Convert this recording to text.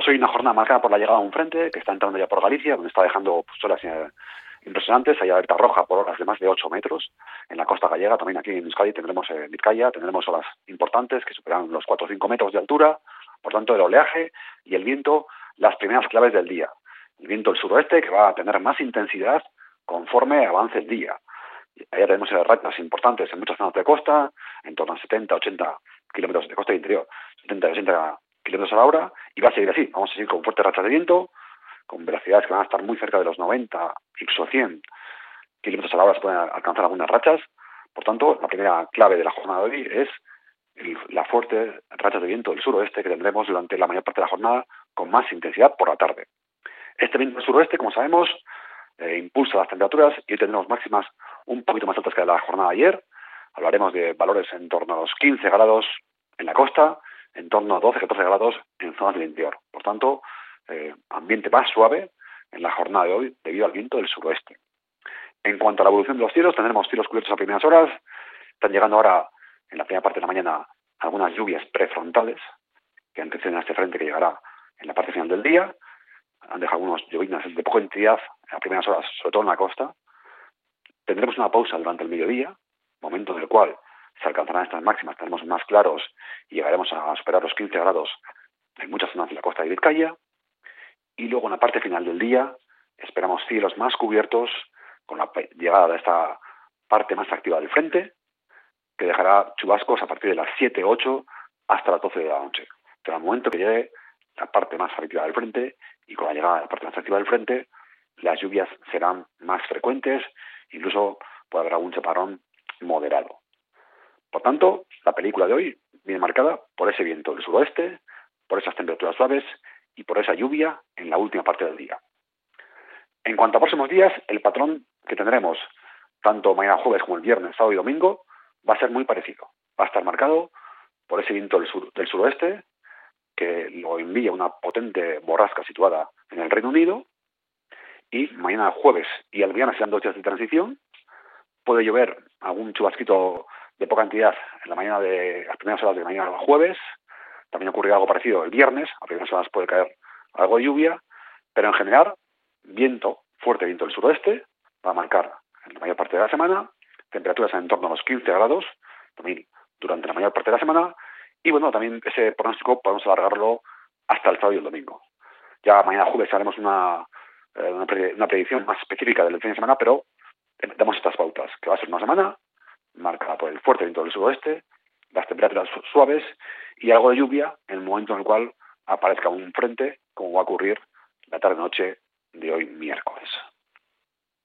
hoy una jornada marcada por la llegada de un frente que está entrando ya por Galicia, donde está dejando olas impresionantes. Hay alerta roja por olas de más de 8 metros en la costa gallega. También aquí en Euskadi tendremos en Vizcaya, tendremos olas importantes que superan los 4 o 5 metros de altura. Por tanto, el oleaje y el viento, las primeras claves del día. El viento del suroeste, que va a tener más intensidad conforme avance el día. Allá tenemos rachas importantes en muchas zonas de costa, en torno a 70, 80 kilómetros de costa interior, 70 y 80 kilómetros a la hora, y va a seguir así. Vamos a seguir con fuertes rachas de viento, con velocidades que van a estar muy cerca de los 90, incluso 100 kilómetros a la hora se pueden alcanzar algunas rachas. Por tanto, la primera clave de la jornada de hoy es la fuerte rachas de viento del suroeste que tendremos durante la mayor parte de la jornada con más intensidad por la tarde. Este viento del suroeste, como sabemos, impulsa las temperaturas y hoy tendremos máximas un poquito más altas que la jornada de ayer. Hablaremos de valores en torno a los 15 grados en la costa, en torno a 12-14 grados en zonas del interior. Por tanto, ambiente más suave en la jornada de hoy debido al viento del suroeste. En cuanto a la evolución de los cielos, tendremos cielos cubiertos a primeras horas. Están llegando ahora, en la primera parte de la mañana, algunas lluvias prefrontales que anteceden a este frente que llegará en la parte final del día. Han dejado algunos lloviznas de poca intensidad a primeras horas, sobre todo en la costa. Tendremos una pausa durante el mediodía, momento en el cual se alcanzarán estas máximas, estaremos más claros y llegaremos a superar los 15 grados en muchas zonas de la costa de Vizcaya. Y luego en la parte final del día esperamos cielos más cubiertos con la llegada de esta parte más activa del frente, que dejará chubascos a partir de las 7, 8 hasta las 12 de la noche. Pero al momento que llegue la parte más activa del frente y con la llegada de la parte más activa del frente, las lluvias serán más frecuentes, incluso puede haber algún chaparrón moderado. Por tanto, la película de hoy viene marcada por ese viento del suroeste, por esas temperaturas suaves y por esa lluvia en la última parte del día. En cuanto a próximos días, el patrón que tendremos tanto mañana jueves como el viernes, sábado y domingo va a ser muy parecido. Va a estar marcado por ese viento del suroeste que lo envía una potente borrasca situada en el Reino Unido, y mañana jueves y el viernes serán 2 días de transición. Puede llover algún chubasquito de poca cantidad en la mañana de las primeras horas de mañana al jueves. También ocurrirá algo parecido el viernes, a primeras horas puede caer algo de lluvia, pero en general, fuerte viento del suroeste, va a marcar en la mayor parte de la semana, temperaturas en torno a los 15 grados, también durante la mayor parte de la semana, y bueno, también ese pronóstico podemos alargarlo hasta el sábado y el domingo. Ya mañana jueves haremos una predicción más específica del fin de semana, pero damos estas pautas, que va a ser una semana marcada por el fuerte viento del suroeste, las temperaturas suaves y algo de lluvia en el momento en el cual aparezca un frente, como va a ocurrir la tarde-noche de hoy miércoles.